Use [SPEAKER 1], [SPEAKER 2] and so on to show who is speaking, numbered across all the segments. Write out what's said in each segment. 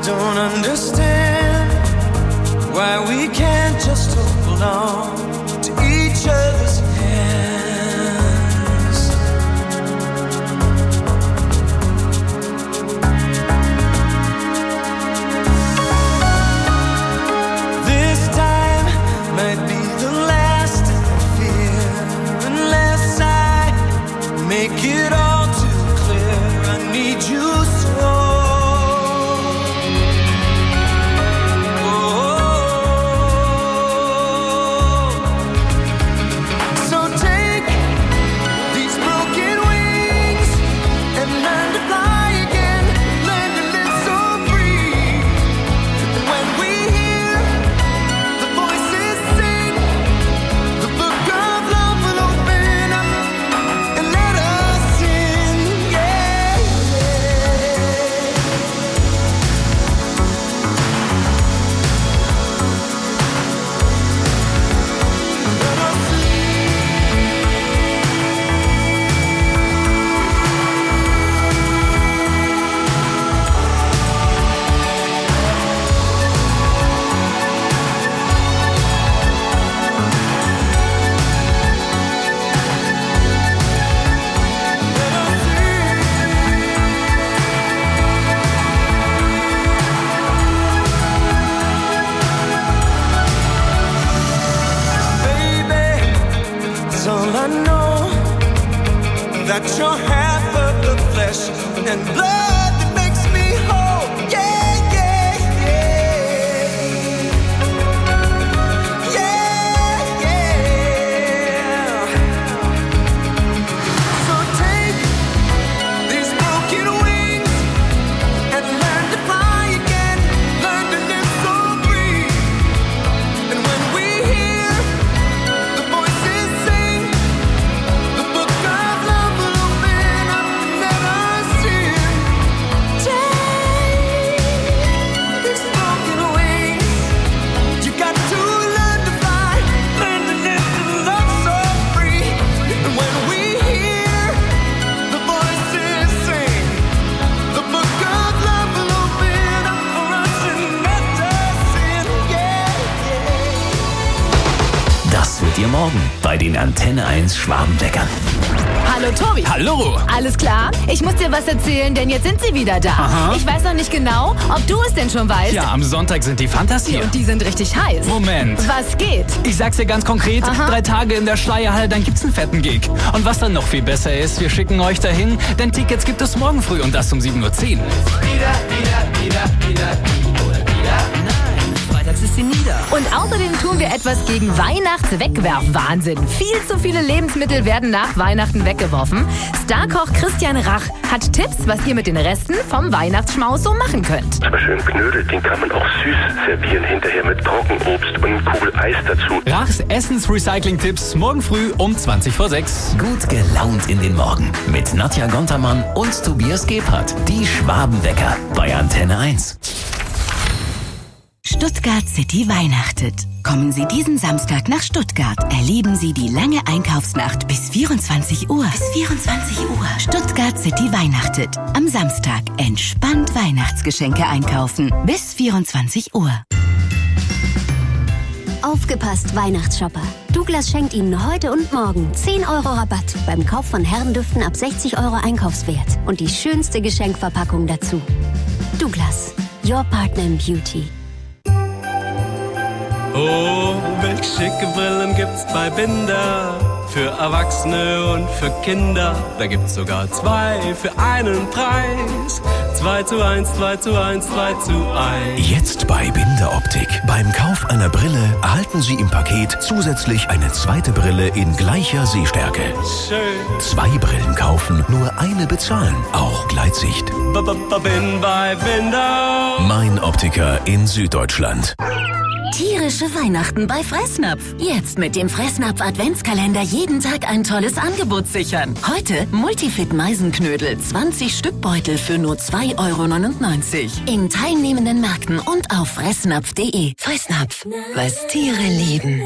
[SPEAKER 1] don't understand why we can't just hold on to each other's hands. This time might be the last I fear, unless I make it all too clear. I need you so. That you're half of the flesh and blood that makes me whole. Yeah, yeah, yeah. Yeah, yeah. So take these broken wings and learn to fly again. Learn to live so free. And when we hear the voices sing, the book of love will open up and let us in. Take these broken wings. You got to learn to fly, learn to live and love so free. And when we hear the voices sing, the book of love will open up for us and let us in. Yeah, yeah.
[SPEAKER 2] Das hört ihr morgen bei den Antenne 1 Schwabenweckern.
[SPEAKER 3] Hallo Tobi.
[SPEAKER 4] Hallo.
[SPEAKER 3] Alles klar? Ich muss dir was erzählen, denn jetzt sind sie wieder da.
[SPEAKER 4] Aha.
[SPEAKER 3] Ich weiß noch nicht genau, ob du es denn schon weißt.
[SPEAKER 4] Ja, am Sonntag sind die Fantas hier.
[SPEAKER 3] Und die sind richtig heiß.
[SPEAKER 4] Moment.
[SPEAKER 3] Was geht?
[SPEAKER 4] Ich sag's dir ganz konkret,
[SPEAKER 3] Aha.
[SPEAKER 4] 3 Tage in der Schleierhalle, dann gibt's einen fetten Gig. Und was dann noch viel besser ist, wir schicken euch dahin, denn Tickets gibt es morgen früh und das um 7:10 Uhr.
[SPEAKER 2] Freitags ist sie nieder.
[SPEAKER 3] Und außerdem tun wir etwas gegen Weihnachtswegwerf-Wahnsinn. Viel zu viele Lebensmittel werden nach Weihnachten weggeworfen. Starkoch Christian Rach hat Tipps, was ihr mit den Resten vom Weihnachtsschmaus so machen könnt.
[SPEAKER 5] Zum Beispiel einen Knödel, den kann man auch süß servieren, hinterher mit Trockenobst und eine Kugel Eis dazu.
[SPEAKER 4] Rachs Essens-Recycling-Tipps morgen früh um 6:20.
[SPEAKER 2] Gut gelaunt in den Morgen mit Nadja Gontermann und Tobias Gebhardt. Die Schwabenwecker bei Antenne 1.
[SPEAKER 6] Stuttgart City weihnachtet. Kommen Sie diesen Samstag nach Stuttgart. Erleben Sie die lange Einkaufsnacht bis 24 Uhr. Stuttgart City weihnachtet. Am Samstag entspannt Weihnachtsgeschenke einkaufen. Bis 24 Uhr.
[SPEAKER 7] Aufgepasst, Weihnachtsshopper. Douglas schenkt Ihnen heute und morgen 10 € Rabatt beim Kauf von Herrendüften ab 60 € Einkaufswert. Und die schönste Geschenkverpackung dazu. Douglas, your partner in beauty.
[SPEAKER 1] Oh, welch schicke Brillen gibt's bei Binder. Für Erwachsene und für Kinder. Da gibt's sogar 2 für einen Preis. 2 zu 1, 2 zu 1, 2 zu 1.
[SPEAKER 8] Jetzt bei Binder Optik. Beim Kauf einer Brille erhalten Sie im Paket zusätzlich eine zweite Brille in gleicher Sehstärke.
[SPEAKER 1] Schön.
[SPEAKER 8] 2 Brillen kaufen, nur eine bezahlen. Auch Gleitsicht.
[SPEAKER 1] Bin bei Binder.
[SPEAKER 8] Mein Optiker in Süddeutschland.
[SPEAKER 6] Tierische Weihnachten bei Fressnapf. Jetzt mit dem Fressnapf Adventskalender jeden Tag ein tolles Angebot sichern. Heute Multifit Meisenknödel, 20 Stück Beutel für nur 2,99 € in teilnehmenden Märkten und auf fressnapf.de. Fressnapf, was Tiere lieben.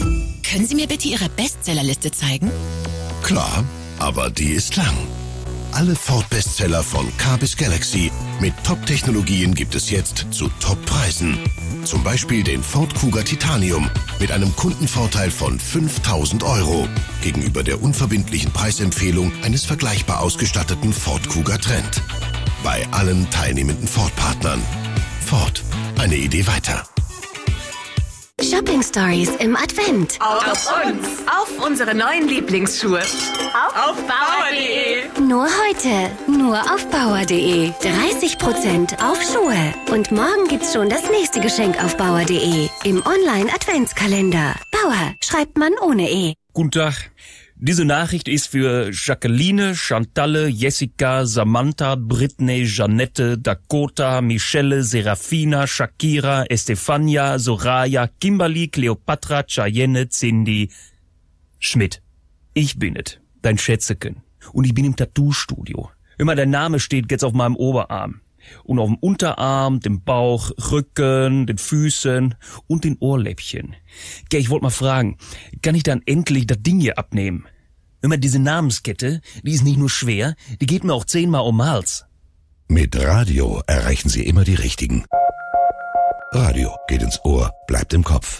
[SPEAKER 6] Können Sie mir bitte Ihre Bestsellerliste zeigen?
[SPEAKER 8] Klar, aber die ist lang. Alle Ford-Bestseller von Car bis Galaxy mit Top-Technologien gibt es jetzt zu Top-Preisen. Zum Beispiel den Ford Kuga Titanium mit einem Kundenvorteil von 5.000 € gegenüber der unverbindlichen Preisempfehlung eines vergleichbar ausgestatteten Ford Kuga Trend. Bei allen teilnehmenden Ford-Partnern. Ford, eine Idee weiter.
[SPEAKER 7] Shopping Stories im Advent.
[SPEAKER 6] Auf uns. Auf unsere neuen Lieblingsschuhe. Auf bauer.de.
[SPEAKER 7] Nur heute. Nur auf bauer.de. 30% auf Schuhe. Und morgen gibt's schon das nächste Geschenk auf bauer.de. Im Online-Adventskalender. Bauer schreibt man ohne E.
[SPEAKER 9] Guten Tag. Diese Nachricht ist für Jacqueline, Chantalle, Jessica, Samantha, Britney, Janette, Dakota, Michelle, Serafina, Shakira, Estefania, Soraya, Kimberly, Cleopatra, Cheyenne, Cindy, Schmidt. Ich bin es, dein Schätzeken. Und ich bin im Tattoo-Studio. Immer dein Name steht jetzt auf meinem Oberarm. Und auf dem Unterarm, dem Bauch, Rücken, den Füßen und den Ohrläppchen. Gell, ich wollte mal fragen, kann ich dann endlich das Ding hier abnehmen? Immer diese Namenskette, die ist nicht nur schwer, die geht mir auch 10-mal um den Hals.
[SPEAKER 8] Mit Radio erreichen Sie immer die Richtigen. Radio geht ins Ohr, bleibt im Kopf.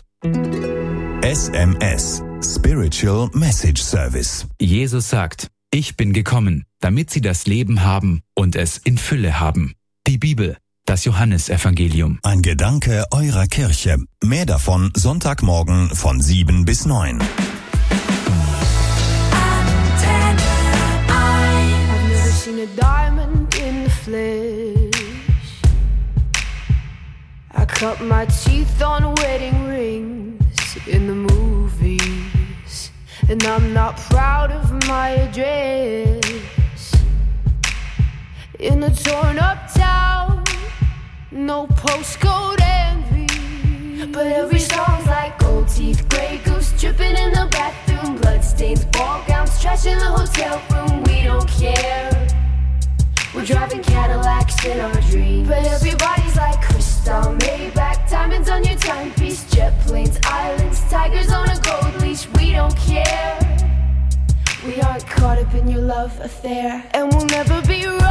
[SPEAKER 10] SMS, Spiritual Message Service.
[SPEAKER 11] Jesus sagt, ich bin gekommen, damit sie das Leben haben und es in Fülle haben. Die Bibel, das Johannesevangelium.
[SPEAKER 10] Ein Gedanke eurer Kirche. Mehr davon Sonntagmorgen von 7 bis 9.
[SPEAKER 1] I've never seen a diamond in the flesh. I cut my teeth on wedding rings in the movies, and I'm not proud of my address. In a torn up town, no postcode envy, but every song's like gold teeth, grey goose dripping in the bathroom, bloodstains, ball gowns, trash in the hotel room. We don't care. We're driving Cadillacs in our dreams, but everybody's like crystal, Maybach, diamonds on your timepiece, jet planes, islands, tigers on a gold leash. We don't care. We aren't caught up in your love affair, and we'll never be royals.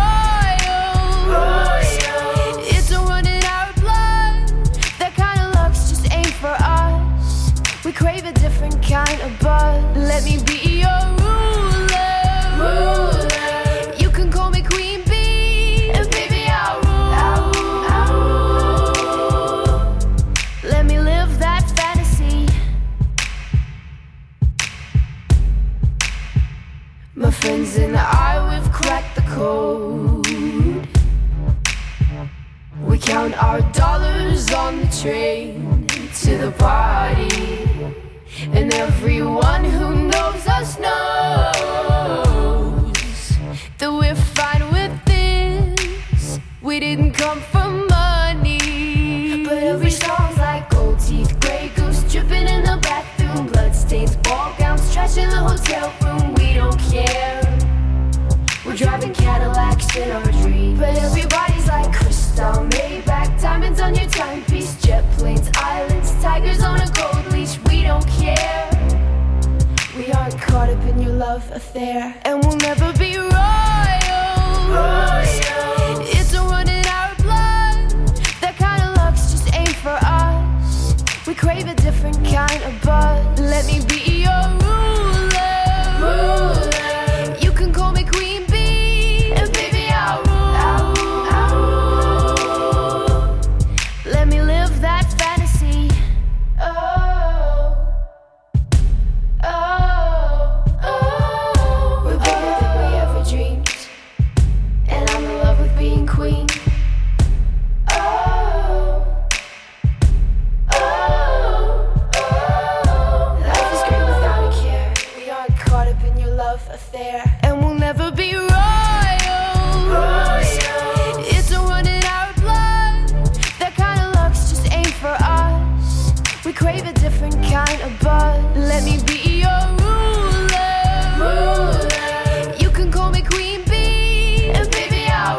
[SPEAKER 1] It's a run in our blood. That kind of luck's just ain't for us. We crave a different kind of buzz. Let me be your ruler. You can call me Queen Bee, and baby I'll rule. Let me live that fantasy. My friends and I, we've cracked the code. We count our dollars on the train to the party, and everyone who knows us knows that we're fine with this. We didn't come for money, but every song's like gold teeth, grey goose dripping in the bathroom, bloodstains, ball gowns, trash in the hotel room. We don't care. We're driving Cadillacs in our dreams, but everybody's like crystal, Maybach, diamonds on your timepiece, jet planes, islands, tigers on a gold leash. We don't care. We aren't caught up in your love affair, and we'll never be royals. It's a run in our blood. That kind of luck's just ain't for us. We crave a different kind of buzz. Let me be your ruler. You can call me Queen Bee, and baby I'll rule. Let me live that fantasy. We're bigger than we ever dreamed, and I'm in love with being queen. Life is great without a care. We aren't caught up in your love affair, and we'll never be royals. It's a run in our blood. That kind of luck's just ain't for us. We crave a different kind of buzz. Let me be your ruler. You can call me Queen Bee, and baby I'll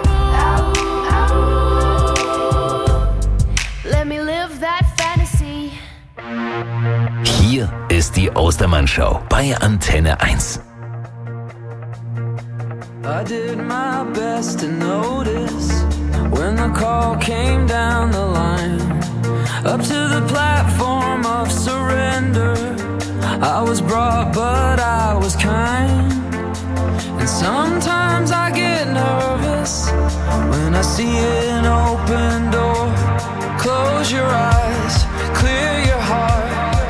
[SPEAKER 1] rule. Let me live that fantasy.
[SPEAKER 2] Hier ist die Ostermann-Show bei Antenne 1.
[SPEAKER 1] I did my best to notice when the call came down the line, up to the platform of surrender. I was brought, but I was kind. And sometimes I get nervous when I see an open door. Close your eyes, clear your heart.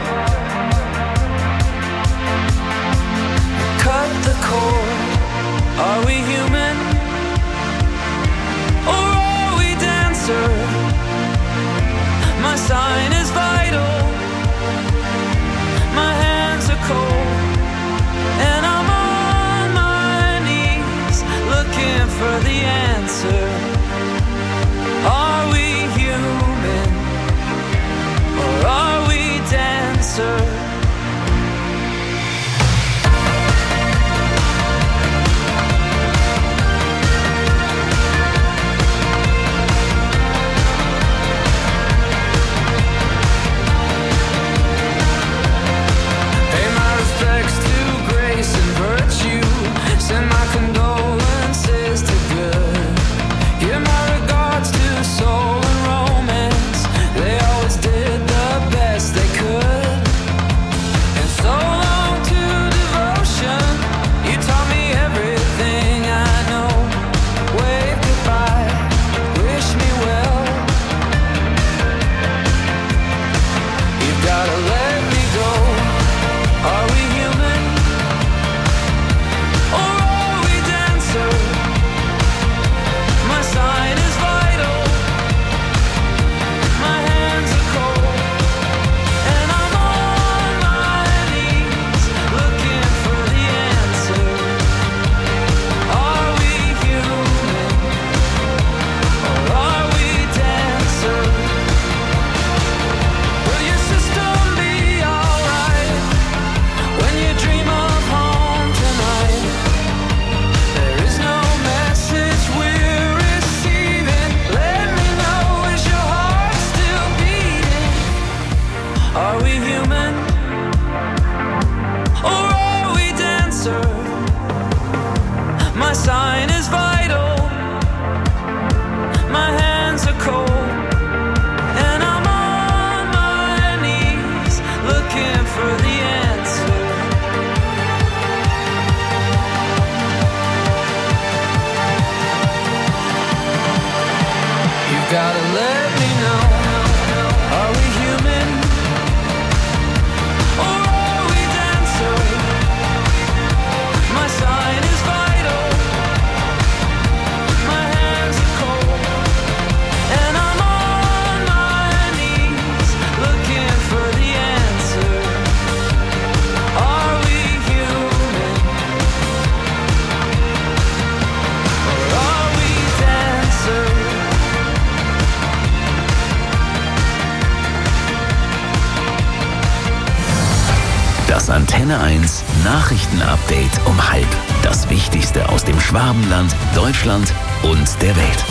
[SPEAKER 1] Cut the cord. Are we human? Or are we dancer? My sign is vital. My hands are cold. And I'm on my knees looking for the answer. Are we human? Or are we dancer? Send my condolences to good. Give my regards to soul and romance. They always did the best they could. And so long to devotion. You taught me everything I know. Wave goodbye, wish me well. You've gotta let me go. Are we human? My sign is vital. My hands are cold. And I'm on my knees looking for the answer. Are we human? Or are we dancer? Will your system be alright when you dream of home tonight? There is no message we're receiving. Let me know, is your heart still beating? Are we human? Or are we dancer? My sign is vital. My hands are cold. And I'm on my knees looking for the answer. You've gotta let me know. Are we human? Or are we dancer? My sign is vital. My hands are cold. And I'm on my knees looking for the answer. Are we human? Or are we dancer?
[SPEAKER 2] Das Antenne 1 Nachrichtenupdate um 12:30. Das Wichtigste aus dem Schwabenland, Deutschland und der Welt.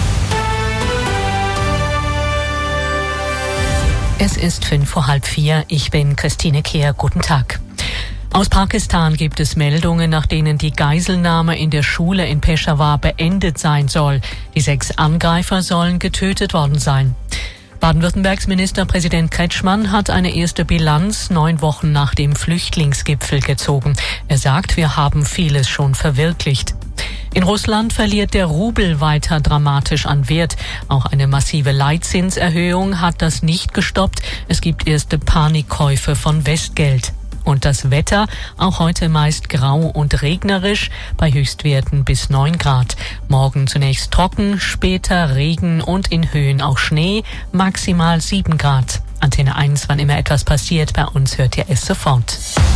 [SPEAKER 12] Es ist 3:05. Ich bin Christine Kehr. Guten Tag. Aus Pakistan gibt es Meldungen, nach denen die Geiselnahme in der Schule in Peshawar beendet sein soll. Die 6 Angreifer sollen getötet worden sein. Baden-Württembergs Ministerpräsident Kretschmann hat eine erste Bilanz 9 Wochen nach dem Flüchtlingsgipfel gezogen. Er sagt, wir haben vieles schon verwirklicht. In Russland verliert der Rubel weiter dramatisch an Wert. Auch eine massive Leitzinserhöhung hat das nicht gestoppt. Es gibt erste Panikkäufe von Westgeld. Und das Wetter, auch heute meist grau und regnerisch, bei Höchstwerten bis 9 Grad. Morgen zunächst trocken, später Regen und in Höhen auch Schnee, maximal 7 Grad. Antenne 1, wann immer etwas passiert, bei uns hört ihr es sofort.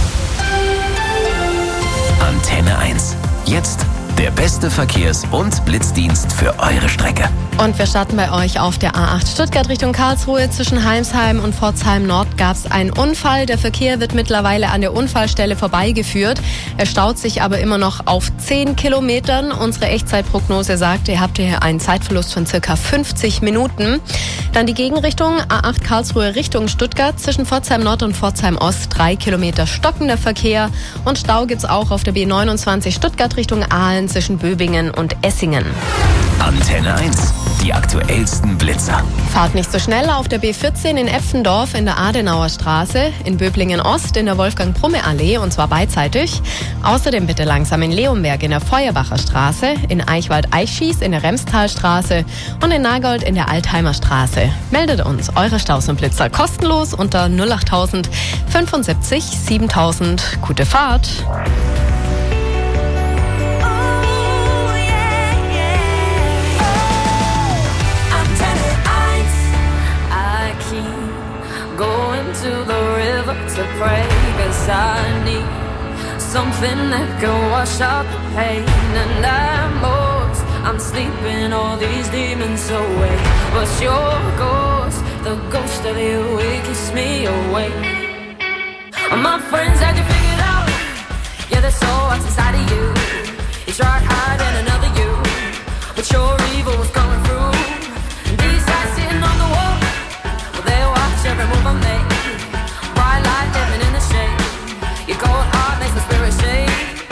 [SPEAKER 2] Antenne 1. Jetzt der beste Verkehrs- und Blitzdienst für eure Strecke.
[SPEAKER 13] Und wir starten bei euch auf der A8 Stuttgart Richtung Karlsruhe. Zwischen Heimsheim und Pforzheim Nord gab es einen Unfall. Der Verkehr wird mittlerweile an der Unfallstelle vorbeigeführt. Er staut sich aber immer noch auf 10 Kilometern. Unsere Echtzeitprognose sagt, ihr habt hier einen Zeitverlust von circa 50 Minuten. Dann die Gegenrichtung, A8 Karlsruhe Richtung Stuttgart. Zwischen Pforzheim Nord und Pforzheim Ost 3 Kilometer stockender Verkehr. Und Stau gibt's auch auf der B29 Stuttgart Richtung Aalen. A9 zwischen Böbingen und Essingen.
[SPEAKER 2] Antenne 1. Die aktuellsten Blitzer.
[SPEAKER 13] Fahrt nicht so schnell auf der B14 in Epfendorf in der Adenauer Straße, in Böblingen Ost in der Wolfgang-Prumme-Allee und zwar beidseitig. Außerdem bitte langsam in Leonberg in der Feuerbacher Straße, in Eichwald-Eichschieß in der Remstalstraße und in Nagold in der Altheimer Straße. Meldet uns eure Staus und Blitzer kostenlos unter 08000 75 7000. Gute Fahrt!
[SPEAKER 14] To pray, 'cause I need something that can wash out the pain. And I'm sleeping all these demons away. But your ghost, the ghost of you, it keeps me awake. My friends had you figured out. Yeah, there's so what's inside of you. You tried hiding another you, but your evil was coming through. And these guys sitting on the wall, well, they watch every move I make. Living in the shade, your cold heart makes my spirit shake.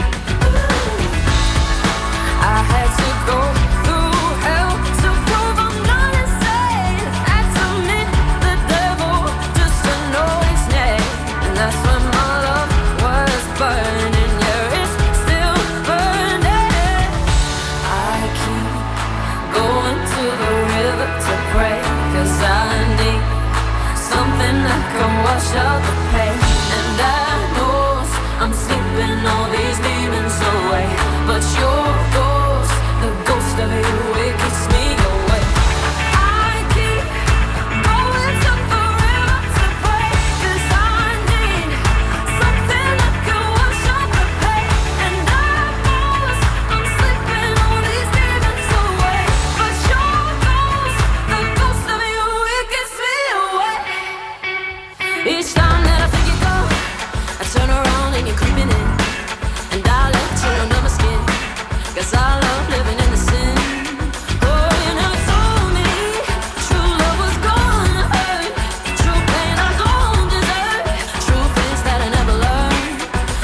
[SPEAKER 14] I had to go through hell to prove I'm not insane. Had to meet the devil just to know his name. And that's when my love was burning. Yeah, it's still burning. I keep going to the river to pray, 'cause I need something that can wash out the pain. And I know I'm sleeping all these demons away. But your ghost, the ghost of you, it keeps me away. I keep going to the river to pray, 'cause I need something that can wash out the pain. And I know I'm sleeping all these demons away. But your ghost, the ghost of you, it keeps me away. Each time that I think you go, I turn around and you're creeping in. And I let you under my skin, 'cause I love living in the sin. Oh, you never told me true love was gonna hurt. True pain I don't deserve. True things that I never learned.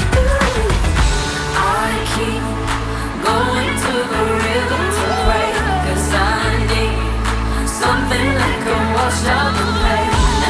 [SPEAKER 14] Ooh. I keep going to the river to pray, 'cause I need something that can wash out the pain.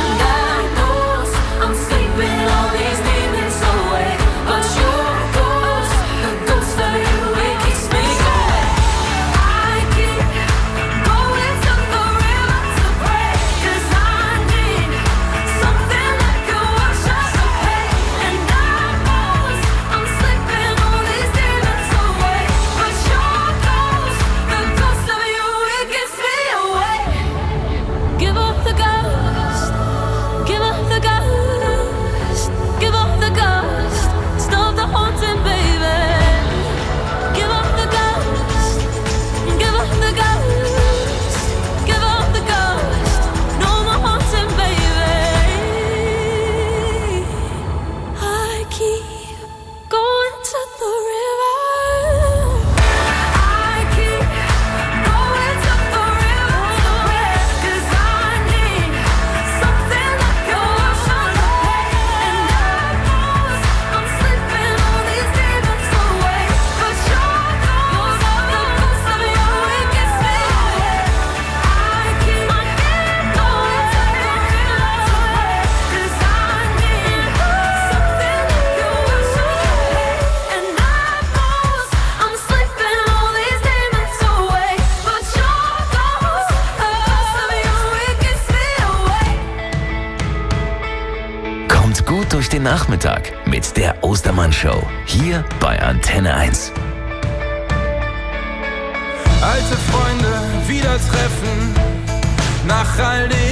[SPEAKER 14] I'm sleeping all these demons away. But your ghost, the ghost of you, it keeps me away. I keep going to the river to pray, 'cause I need something that can wash out the pain. And I'm sleeping all these demons away. But your ghost, the ghost of you, it keeps me away. Give up the ghost, give up the ghost. Give up the ghost, stop the haunting, baby. Give up the ghost, give up the ghost, give up the ghost, no more haunting, baby. I keep going to the river. I keep going to the river to pray, 'cause I need something that can wash out the pain. I'm sleeping all these demons away. But your ghost, the ghost of you, it gets me away. I keep going to the river to pray, 'cause I need something that can wash out the pain. And I'm sleeping all these demons away. But your ghost, the ghost of you, it gets me away.
[SPEAKER 2] Kommt gut durch den Nachmittag mit der Ostermann-Show. Hier bei Antenne 1.
[SPEAKER 1] Alte Freunde wieder treffen, nach all den